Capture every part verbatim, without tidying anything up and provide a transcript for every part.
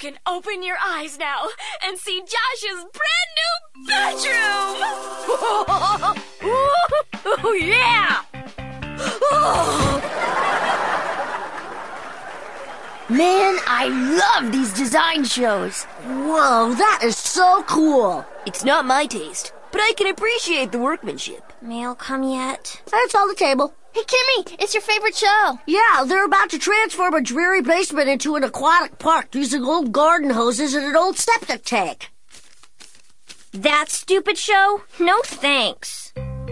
can open your eyes now and see Josh's brand new bedroom! Oh, yeah! Man, I love these design shows. Whoa, that is so cool. It's not my taste, but I can appreciate the workmanship. Mail come yet? It's on the table. Hey, Kimmy, it's your favorite show. Yeah, they're about to transform a dreary basement into an aquatic park using old garden hoses and an old septic tank. That stupid show? No thanks.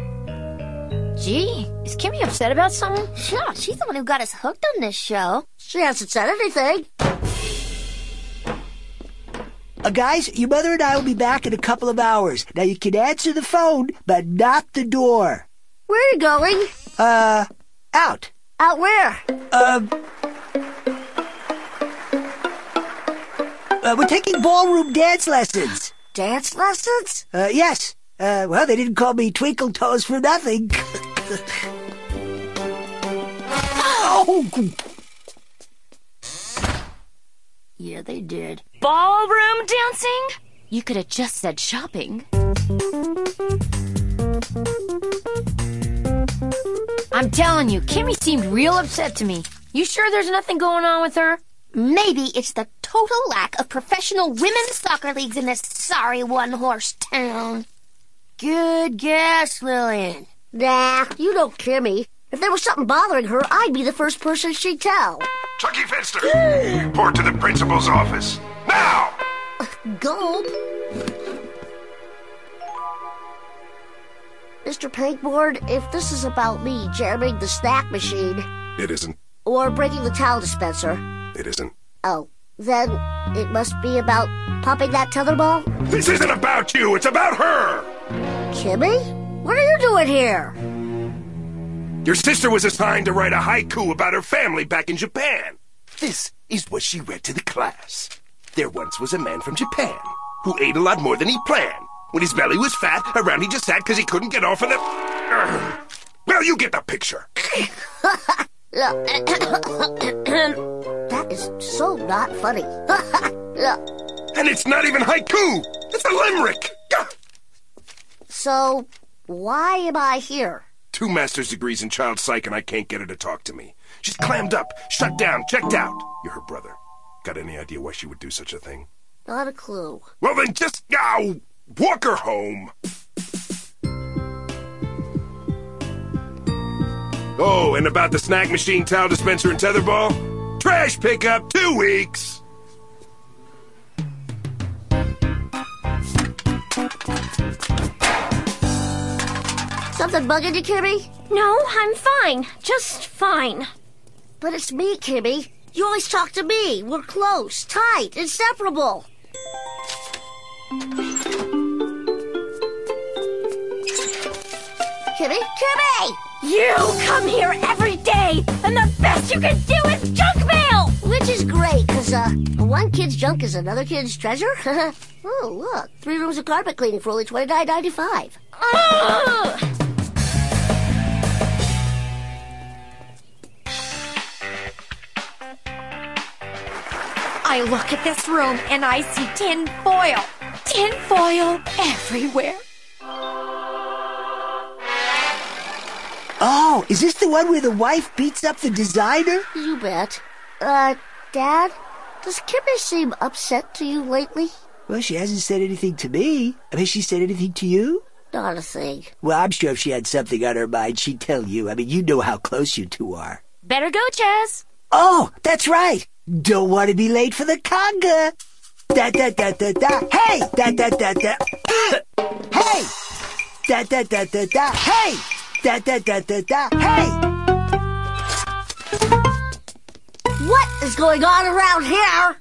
Gee, is Kimmy upset about something? Yeah, she's the one who got us hooked on this show. She hasn't said anything. Uh, guys, your mother and I will be back in a couple of hours. Now, you can answer the phone, but not the door. Where are you going? Uh, out. Out where? Um, uh, we're taking ballroom dance lessons. Dance lessons? Uh, yes. Uh, well, they didn't call me Twinkle Toes for nothing. Oh! Yeah, they did. Ballroom dancing? You could have just said shopping. I'm telling you, Kimmy seemed real upset to me. You sure there's nothing going on with her? Maybe it's the total lack of professional women's soccer leagues in this sorry one-horse town. Good guess, Lillian. Nah, you know Kimmy. If there was something bothering her, I'd be the first person she'd tell. Chucky Finster, report to the principal's office. Now! Gulp. Mister Paintboard, if this is about me jamming the snack machine... It isn't. Or breaking the towel dispenser... It isn't. Oh, then it must be about popping that tetherball? This isn't about you, it's about her! Kimmy? What are you doing here? Your sister was assigned to write a haiku about her family back in Japan. This is what she read to the class. There once was a man from Japan who ate a lot more than he planned. When his belly was fat, around he just sat because he couldn't get off of the... Urgh. Well, you get the picture. That is so not funny. And it's not even haiku. It's a limerick. So, why am I here? Two master's degrees in child psych, and I can't get her to talk to me. She's clammed up, shut down, checked out. You're her brother. Got any idea why she would do such a thing? Not a clue. Well, then just, oh, walk her home. Oh, and about the snack machine, towel dispenser, and tetherball? Trash pickup, two weeks. Something bugging you, Kimmy? No, I'm fine. Just fine. But it's me, Kimmy. You always talk to me. We're close, tight, inseparable. Kimmy? Kimmy! You come here every day, and the best you can do is junk mail! Which is great, because, uh, one kid's junk is another kid's treasure. Oh, look. Three rooms of carpet cleaning for only twenty-nine ninety-five. Ugh! I look at this room and I see tin foil. Tin foil everywhere. Oh, is this the one where the wife beats up the designer? You bet. Uh, Dad, does Kimmy seem upset to you lately? Well, she hasn't said anything to me. I mean, she said anything to you? Not a thing. Well, I'm sure if she had something on her mind, she'd tell you. I mean, you know how close you two are. Better go, Chaz. Oh, that's right. Don't want to be late for the conga. Da da da da da. Hey! Da da da da. Hey! Da da da da da. Hey! Da da da da da. Hey! What is going on around here?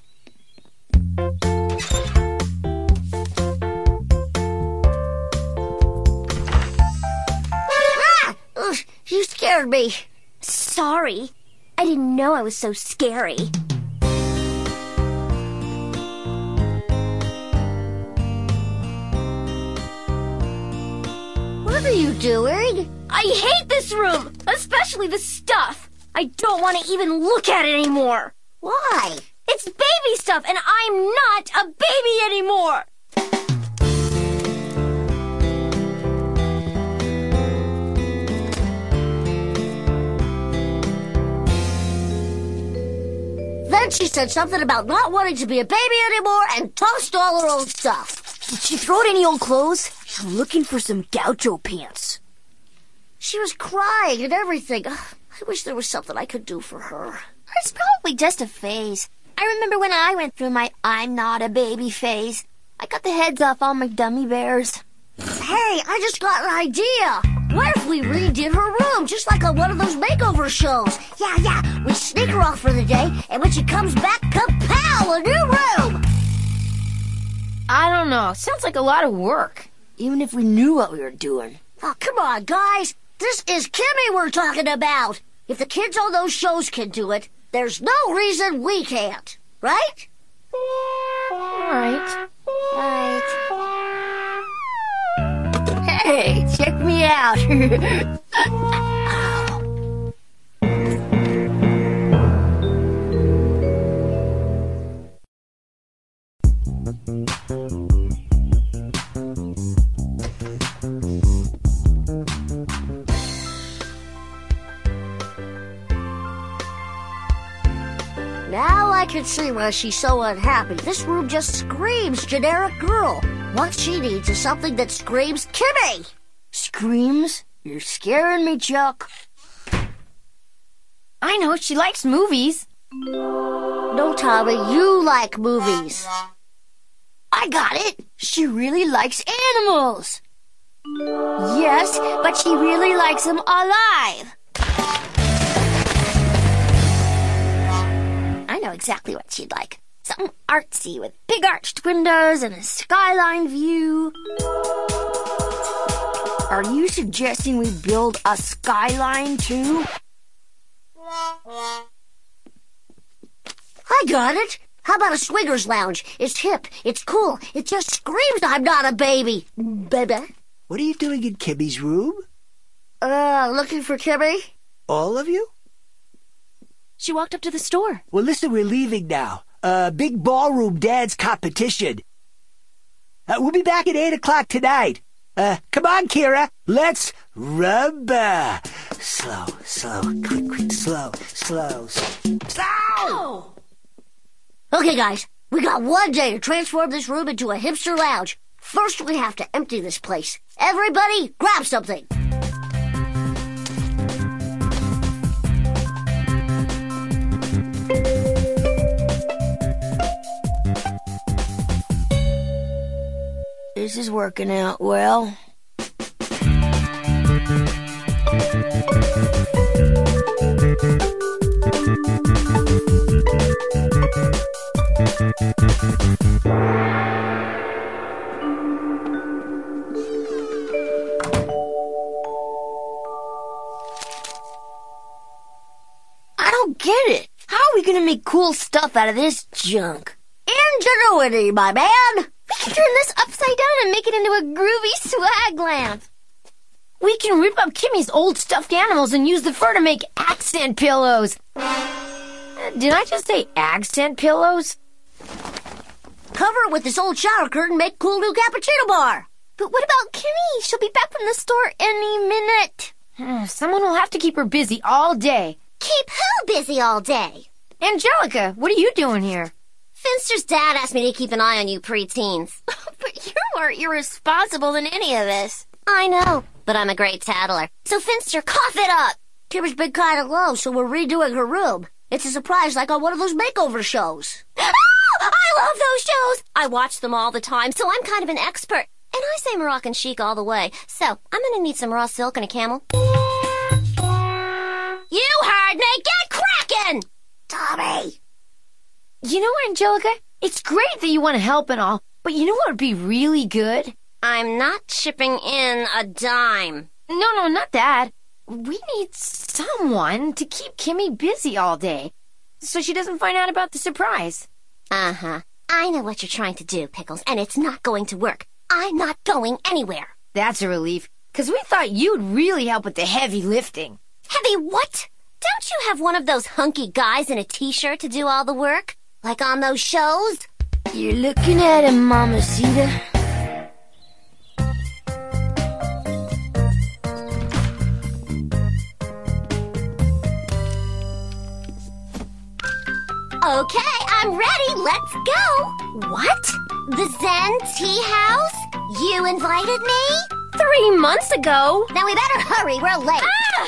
Ah! Ugh, you scared me. Sorry. I didn't know I was so scary. What are you doing? I hate this room, especially the stuff. I don't want to even look at it anymore. Why? It's likes baby stuff, and I'm not a baby anymore. Then she said something about not wanting to be a baby anymore and tossed all her old stuff. Did she throw out any old clothes? I'm looking for some gaucho pants. She was crying and everything. Ugh, I wish there was something I could do for her. It's probably just a phase. I remember when I went through my I'm not a baby phase. I cut the heads off all my dummy bears. Hey, I just got an idea. What if we redid her room, just like on one of those makeover shows? Yeah, yeah, we sneak her off for the day, and when she comes back, kapow, a new room! I don't know. Sounds like a lot of work. Even if we knew what we were doing. Oh, come on, guys. This is Kimmy we're talking about. If the kids on those shows can do it, there's no reason we can't. Right? Right. Right. Hey, check me out. Now I can see why she's so unhappy. This room just screams generic girl. What she needs is something that screams Kimmy. Screams? You're scaring me, Chuck. I know, she likes movies. No, Tommy, you like movies. I got it. She really likes animals. Yes, but she really likes them alive. I know exactly what she'd like. Something artsy with big arched windows and a skyline view. Are you suggesting we build a skyline, too? I got it. How about a swingers lounge? It's hip. It's cool. It just screams I'm not a baby. Baby. What are you doing in Kimmy's room? Uh, looking for Kimmy? All of you? She walked up to the store. Well, listen, we're leaving now. Uh, big ballroom dance competition. Uh, we'll be back at eight o'clock tonight. Uh, come on, Kira. Let's rumba. Slow, slow, quick, quick, slow, slow, slow. Okay, guys. We got one day to transform this room into a hipster lounge. First, we have to empty this place. Everybody, grab something. This is working out well. I don't get it. How are we gonna make cool stuff out of this junk? Ingenuity, my man. We can turn this upside down and make it into a groovy swag lamp. We can rip up Kimmy's old stuffed animals and use the fur to make accent pillows. Uh, did I just say accent pillows? Cover it with this old shower curtain, make cool new cappuccino bar. But what about Kimmy? She'll be back from the store any minute. Uh, someone will have to keep her busy all day. Keep who busy all day? Angelica, what are you doing here? Finster's dad asked me to keep an eye on you preteens. But you're more irresponsible than any of us. I know, but I'm a great tattler. So Finster, cough it up! Kim's been kind of low, so we're redoing her room. It's a surprise like on one of those makeover shows. Oh, I love those shows! I watch them all the time, so I'm kind of an expert. And I say Moroccan chic all the way. So, I'm gonna need some raw silk and a camel. You heard me! Get crackin'! Tommy! You know, Angelica, it's great that you want to help and all, but you know what would be really good? I'm not chipping in a dime. No, no, not that. We need someone to keep Kimmy busy all day, so she doesn't find out about the surprise. Uh-huh. I know what you're trying to do, Pickles, and it's not going to work. I'm not going anywhere. That's a relief, because we thought you'd really help with the heavy lifting. Heavy what? Don't you have one of those hunky guys in a t-shirt to do all the work? Like on those shows? You're looking at him, Mamacita. Okay, I'm ready. Let's go. What? The Zen Tea House? You invited me? Three months ago. Then we better hurry. We're late. Ah!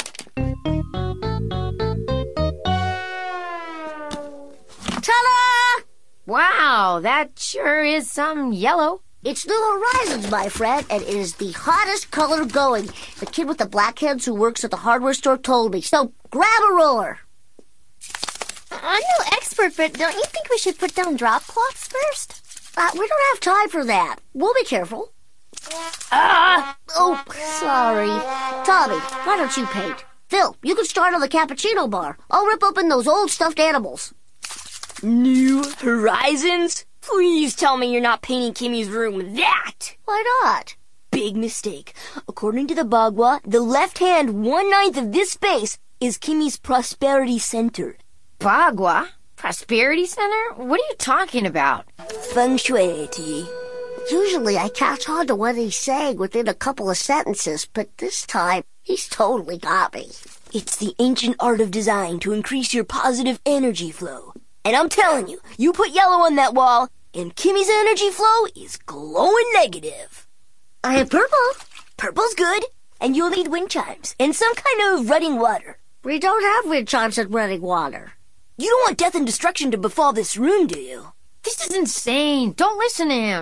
Ta-da! Wow, that sure is some yellow. It's New Horizons, my friend, and it is the hottest color going. The kid with the black hands who works at the hardware store told me. So grab a roller. I'm no expert, but don't you think we should put down drop cloths first? Uh, we don't have time for that. We'll be careful. Ah! Oh, sorry. Tommy, why don't you paint? Phil, you can start on the cappuccino bar. I'll rip open those old stuffed animals. New Horizons? Please tell me you're not painting Kimmy's room that. Why not? Big mistake. According to the Bagua, the left-hand one-ninth of this space is Kimmy's prosperity center. Bagua? Prosperity Center? What are you talking about? Feng Shui, T. Usually I catch on to what he's saying within a couple of sentences, but this time he's totally got me. It's the ancient art of design to increase your positive energy flow. And I'm telling you, you put yellow on that wall, and Kimmy's energy flow is glowing negative. I have purple. Purple's good, and you'll need wind chimes and some kind of running water. We don't have wind chimes and running water. You don't want death and destruction to befall this room, do you? This is insane. Don't listen to him.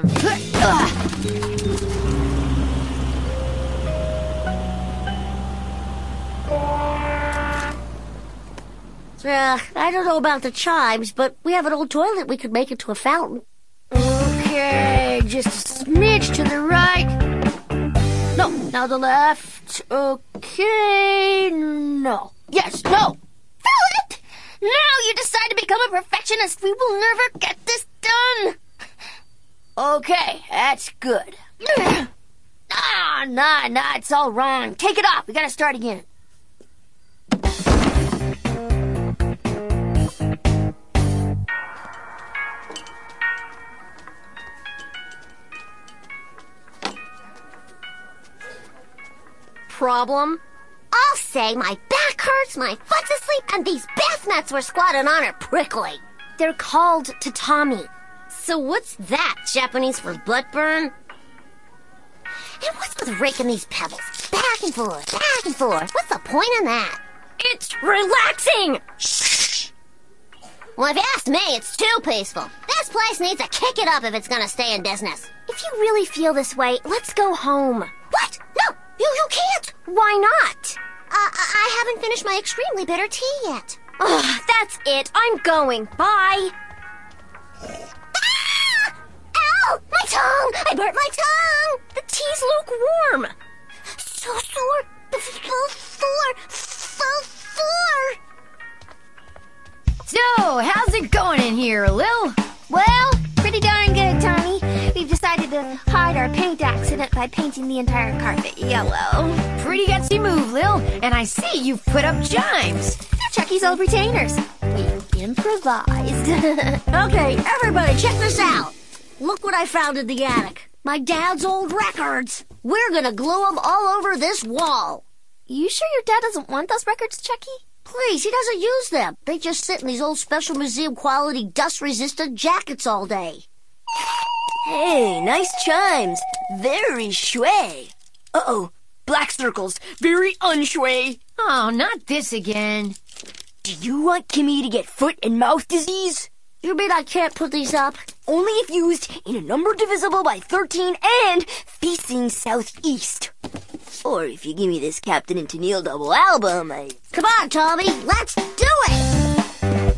Uh, I don't know about the chimes, but we have an old toilet we could make into a fountain. Okay, just a smidge to the right. No, now the left. Okay, no. Yes, no. Philip! Now you decide to become a perfectionist. We will never get this done. Okay, that's good. Ah, nah, nah, it's all wrong. Take it off. We gotta start again. Problem? I'll say my back hurts, my foot's asleep, and these bath mats we're squatting on are prickly. They're called tatami. So what's that? Japanese for butt burn? And what's with raking these pebbles? Back and forth, back and forth. What's the point in that? It's relaxing! Shh! Well, if you ask me, it's too peaceful. This place needs to kick it up if it's gonna stay in business. If you really feel this way, let's go home. What? No! You, you can't! Why not? Uh, I, I haven't finished my extremely bitter tea yet. Ugh, that's it. I'm going. Bye. Ah! Ow! My tongue! I burnt my tongue! The tea's lukewarm. So sore. So sore. So sore. So, how's it going in here, Lil? Well, pretty darn good, Tommy. We've decided to hide our paint accident by painting the entire carpet yellow. Pretty gutsy move, Lil. And I see you've put up chimes. They're Chucky's old retainers. We improvised. Okay, everybody, check this out. Look what I found in the attic. My dad's old records. We're gonna glue them all over this wall. You sure your dad doesn't want those records, Chucky? Please, he doesn't use them. They just sit in these old special museum quality dust-resistant jackets all day. Hey, nice chimes. Very shui. Uh-oh, black circles. Very unshui. Oh, not this again. Do you want Kimmy to get foot and mouth disease? You mean I can't put these up? Only if used in a number divisible by thirteen and facing southeast. Or if you give me this Captain and Tennille double album, I... Come on, Tommy, let's do it!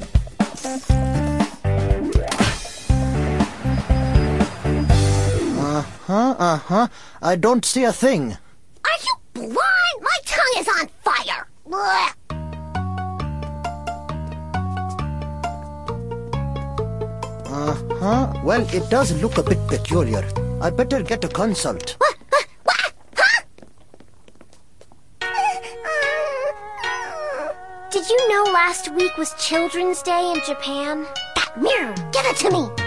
Uh-huh, uh-huh. I don't see a thing. Are you blind? My tongue is on fire. Blech. Uh-huh. Well, it does look a bit peculiar. I better get a consult. What? What? Huh? Did you know last week was Children's Day in Japan? That Mirror, give it to me.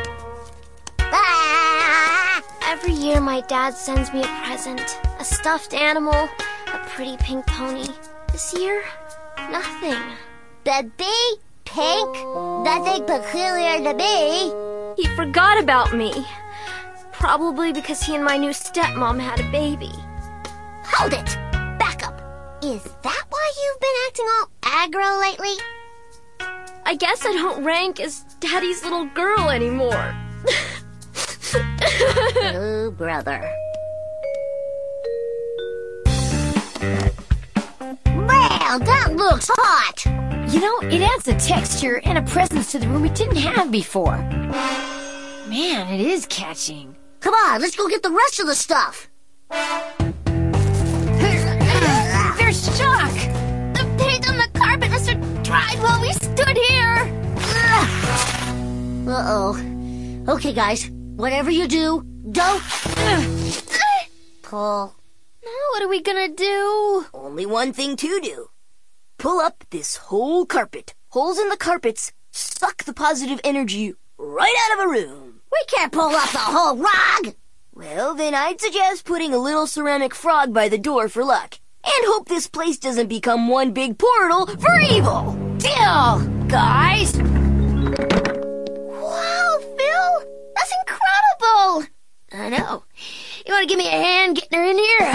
Ah! Every year my dad sends me a present. A stuffed animal, a pretty pink pony. This year, nothing. Baby, pink, nothing peculiar to me. He forgot about me. Probably because he and my new stepmom had a baby. Hold it! Back up. Is that why you've been acting all aggro lately? I guess I don't rank as Daddy's little girl anymore. Oh, brother. Wow, that looks hot! You know, it adds a texture and a presence to the room it didn't have before. Man, it is catching. Come on, let's go get the rest of the stuff. There's Chuck! The paint on the carpet must have dried while we stood here. Uh-oh. Okay, guys, whatever you do, don't pull. Now what are we gonna do? Only one thing to do. Pull up this whole carpet. Holes in the carpets suck the positive energy right out of a room. We can't pull up the whole rug! Well, then I'd suggest putting a little ceramic frog by the door for luck. And hope this place doesn't become one big portal for evil. Deal, guys! Wow, Phil! That's incredible! I know. You wanna give me a hand getting her in here?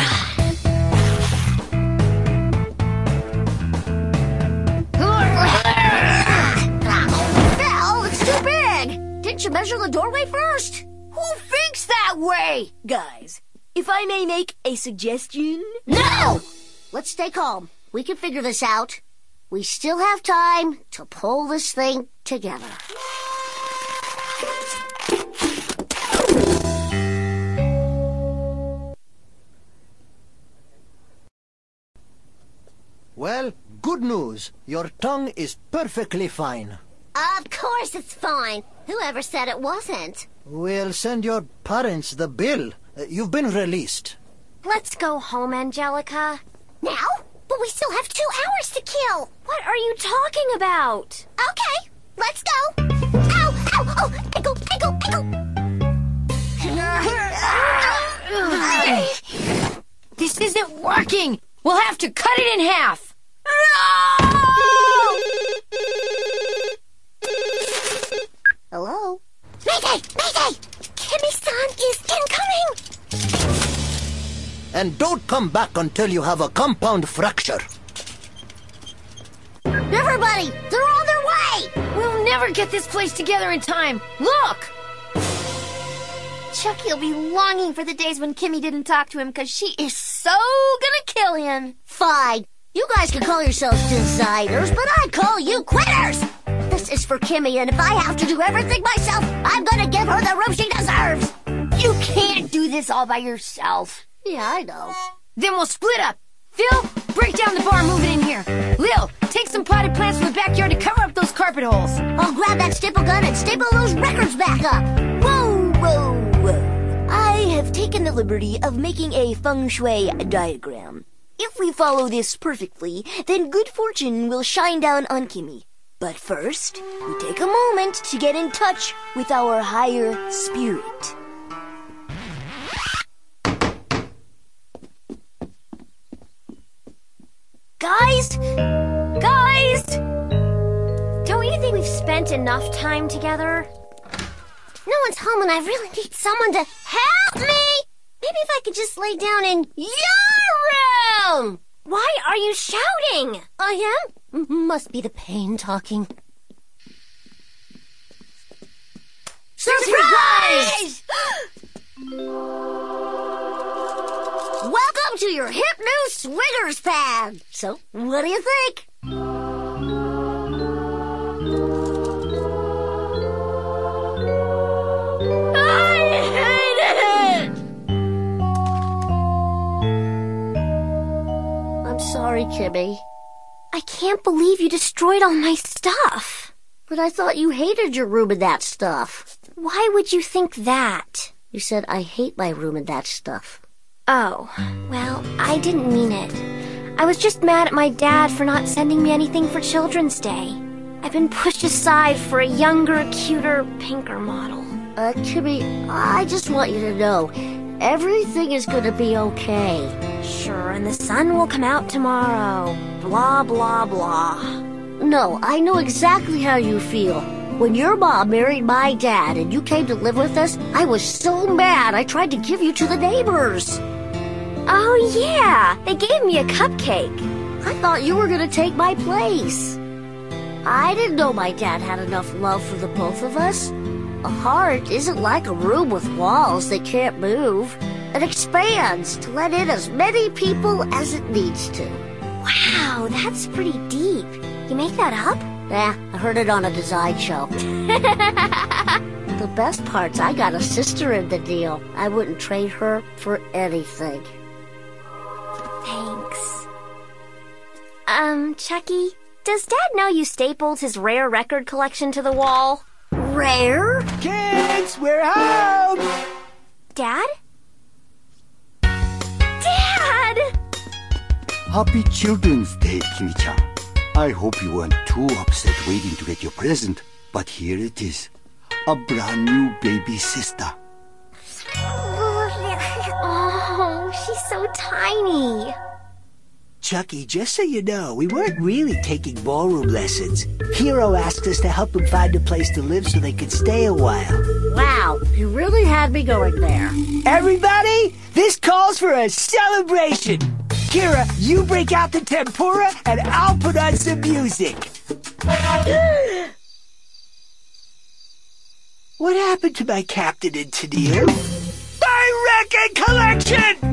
Phil, it's too big! Didn't you measure the doorway first? Who thinks that way? Guys, if I may make a suggestion... No! Let's stay calm. We can figure this out. We still have time to pull this thing together. Well, good news. Your tongue is perfectly fine. Of course it's fine. Whoever said it wasn't? We'll send your parents the bill. Uh, you've been released. Let's go home, Angelica. Now? But we still have two hours to kill. What are you talking about? Okay, let's go. Ow, ow, oh, ankle, ankle, ankle. This isn't working! We'll have to cut it in half! Hello? Mayday! Mayday! Kimmy-san is incoming! And don't come back until you have a compound fracture. Everybody! They're on their way! We'll never get this place together in time! Look! Chucky'll be longing for the days when Kimmy didn't talk to him because she is so gonna kill him. Fine. You guys can call yourselves designers, but I call you quitters! This is for Kimmy, and if I have to do everything myself, I'm gonna give her the room she deserves! You can't do this all by yourself. Yeah, I know. Then we'll split up. Phil, break down the bar and move it in here. Lil, take some potted plants from the backyard to cover up those carpet holes. I'll grab that staple gun and staple those records back up. Whoa, whoa, whoa. I have taken the liberty of making a feng shui diagram. If we follow this perfectly, then good fortune will shine down on Kimmy. But first, we take a moment to get in touch with our higher spirit. Guys? Guys? Don't you think we've spent enough time together? No one's home and I really need someone to help me! Maybe if I could just lay down in your room! Why are you shouting? I am? M- must be the pain talking. Surprise! Welcome to your hip new swingers pad! So, what do you think? Sorry, Kimmy. I can't believe you destroyed all my stuff. But I thought you hated your room and that stuff. Why would you think that? You said I hate my room and that stuff. Oh, well, I didn't mean it. I was just mad at my dad for not sending me anything for Children's Day. I've been pushed aside for a younger, cuter, pinker model. Uh, Kimmy, I just want you to know, everything is gonna be okay. Sure, and the sun will come out tomorrow. Blah, blah, blah. No, I know exactly how you feel. When your mom married my dad and you came to live with us, I was so mad I tried to give you to the neighbors. Oh, yeah, they gave me a cupcake. I thought you were gonna take my place. I didn't know my dad had enough love for the both of us. A heart isn't like a room with walls that can't move. It expands to let in as many people as it needs to. Wow, that's pretty deep. You make that up? Yeah, I heard it on a design show. The best part's I got a sister in the deal. I wouldn't trade her for anything. Thanks. Um, Chucky, does Dad know you stapled his rare record collection to the wall? Rare? Kids, we're home! Dad? Dad! Happy Children's Day, Kimi-chan. I hope you weren't too upset waiting to get your present, but here it is. A brand new baby sister. Oh, she's so tiny. Chucky, just so you know, we weren't really taking ballroom lessons. Hero asked us to help him find a place to live so they could stay a while. Wow, you really had me going there. Everybody, this calls for a celebration. Kira, you break out the tempura and I'll put on some music. What happened to my Captain and Tennille? My record collection!